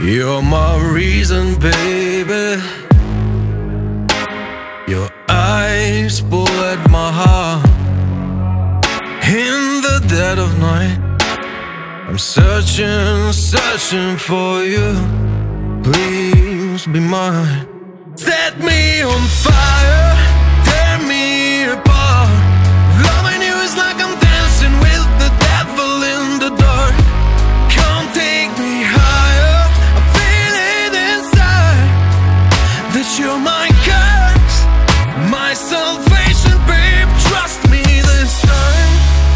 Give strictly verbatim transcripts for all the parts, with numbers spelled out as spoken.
You're my reason, baby. Your eyes pull at my heart. In the dead of night, I'm searching, searching for you. Please be mine. Set me on fire, tear me apart. Loving you is like I'm dancing with the devil in the dark. Come take me higher, I feel it inside. That you're my curse, my salvation, babe. Trust me this time.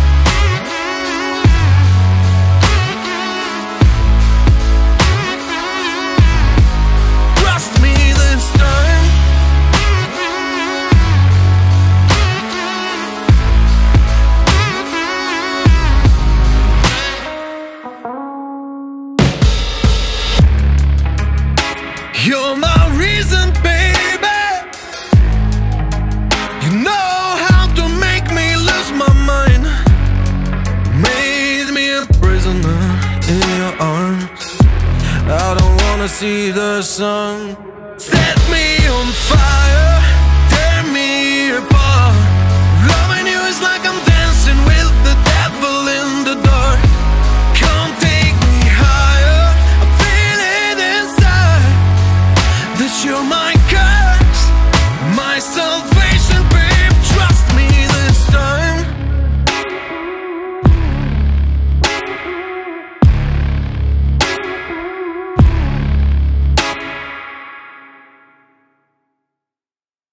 Trust me this time. You're my reason, baby. You know how to make me lose my mind. Made me a prisoner in your arms. I don't wanna see the sun. Set me on fire, tear me apart. Loving you is like I'm dancing with the devil in the dark. Come take me higher, I feel it inside. That you're my curse, my salvation.